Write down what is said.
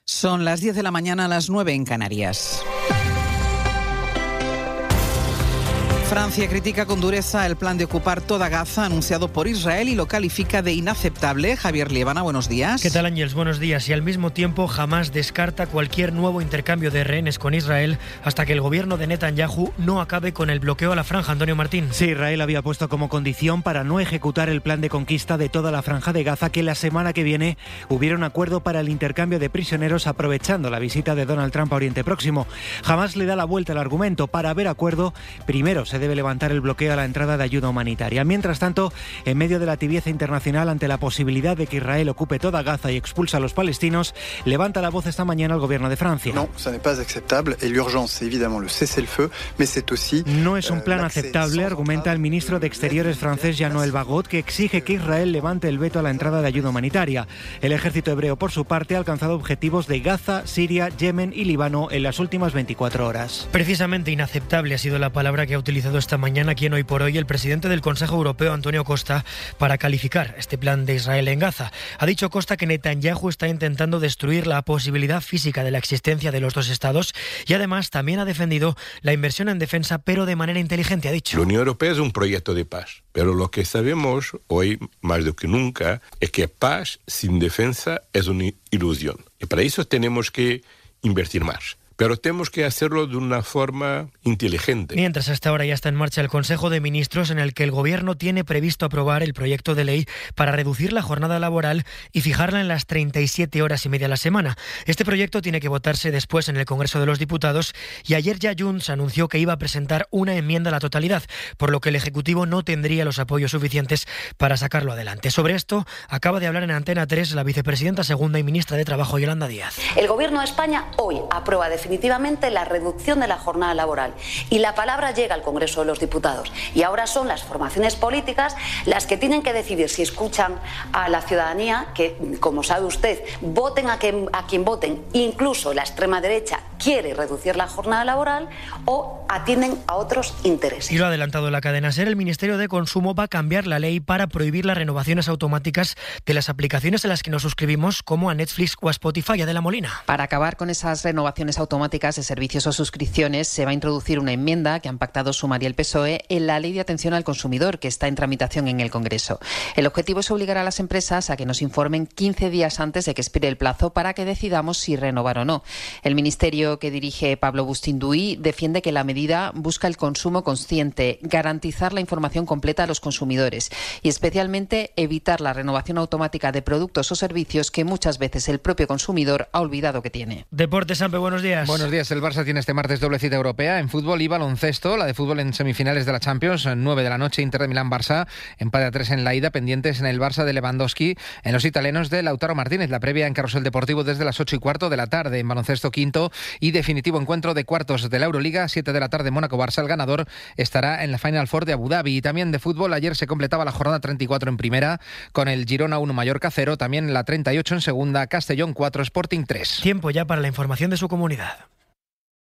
Son las 10 de la mañana, las 9 en Canarias. Francia critica con dureza el plan de ocupar toda Gaza anunciado por Israel y lo califica de inaceptable. Javier Liébana, buenos días. ¿Qué tal, Ángels? Buenos días. Y al mismo tiempo jamás descarta cualquier nuevo intercambio de rehenes con Israel hasta que el gobierno de Netanyahu no acabe con el bloqueo a la franja. Antonio Martín. Sí, Israel había puesto como condición para no ejecutar el plan de conquista de toda la franja de Gaza que la semana que viene hubiera un acuerdo para el intercambio de prisioneros aprovechando la visita de Donald Trump a Oriente Próximo. Jamás le da la vuelta al argumento. Para haber acuerdo, primero se debe levantar el bloqueo a la entrada de ayuda humanitaria. Mientras tanto, en medio de la tibieza internacional ante la posibilidad de que Israel ocupe toda Gaza y expulsa a los palestinos, levanta la voz esta mañana el gobierno de Francia. No, ça n'est pas acceptable et l'urgence, évidemment, le cessez-le-feu, mais c'est aussi... No es un plan aceptable, argumenta el ministro de Exteriores francés Jean-Noël Barrot, que exige que Israel levante el veto a la entrada de ayuda humanitaria. El ejército hebreo, por su parte, ha alcanzado objetivos de Gaza, Siria, Yemen y Líbano en las últimas 24 horas. Precisamente inaceptable ha sido la palabra que ha utilizado esta mañana aquí en Hoy por Hoy el presidente del Consejo Europeo, Antonio Costa, para calificar este plan de Israel en Gaza. Ha dicho Costa que Netanyahu está intentando destruir la posibilidad física de la existencia de los dos estados y además también ha defendido la inversión en defensa, pero de manera inteligente, ha dicho. La Unión Europea es un proyecto de paz, pero lo que sabemos hoy más do que nunca es que paz sin defensa es una ilusión. Y para eso tenemos que invertir más. Pero tenemos que hacerlo de una forma inteligente. Mientras, hasta ahora ya está en marcha el Consejo de Ministros en el que el Gobierno tiene previsto aprobar el proyecto de ley para reducir la jornada laboral y fijarla en las 37 horas y media a la semana. Este proyecto tiene que votarse después en el Congreso de los Diputados y ayer ya Junts anunció que iba a presentar una enmienda a la totalidad, por lo que el Ejecutivo no tendría los apoyos suficientes para sacarlo adelante. Sobre esto acaba de hablar en Antena 3 la vicepresidenta segunda y ministra de Trabajo, Yolanda Díaz. El Gobierno de España hoy aprueba definitivamente la reducción de la jornada laboral y la palabra llega al Congreso de los Diputados y ahora son las formaciones políticas las que tienen que decidir si escuchan a la ciudadanía, que como sabe usted, voten a quien voten, incluso la extrema derecha quiere reducir la jornada laboral, o atienden a otros intereses. Y lo ha adelantado la cadena SER, el Ministerio de Consumo va a cambiar la ley para prohibir las renovaciones automáticas de las aplicaciones a las que nos suscribimos, como a Netflix o a Spotify. Adela Molina. Para acabar con esas renovaciones automáticas de servicios o suscripciones, se va a introducir una enmienda que han pactado Sumar y el PSOE en la Ley de Atención al Consumidor, que está en tramitación en el Congreso. El objetivo es obligar a las empresas a que nos informen 15 días antes de que expire el plazo para que decidamos si renovar o no. El ministerio que dirige Pablo Bustinduy defiende que la medida busca el consumo consciente, garantizar la información completa a los consumidores y especialmente evitar la renovación automática de productos o servicios que muchas veces el propio consumidor ha olvidado que tiene. Deportes, Sampe, buenos días. Buenos días. El Barça tiene este martes doble cita europea en fútbol y baloncesto. La de fútbol en semifinales de la Champions, 9 de la noche, Inter de Milán-Barça, empate a 3 en la ida, pendientes en el Barça de Lewandowski, en los italianos de Lautaro Martínez. La previa en Carrusel Deportivo desde las 8:15 de la tarde. En baloncesto, quinto y definitivo encuentro de cuartos de la Euroliga, 7 de la tarde, Mónaco-Barça. El ganador estará en la Final Four de Abu Dhabi. Y también de fútbol, ayer se completaba la jornada 34 en primera, con el Girona 1, Mallorca 0, también la 38 en segunda, Castellón 4, Sporting 3. Tiempo ya para la información de su comunidad.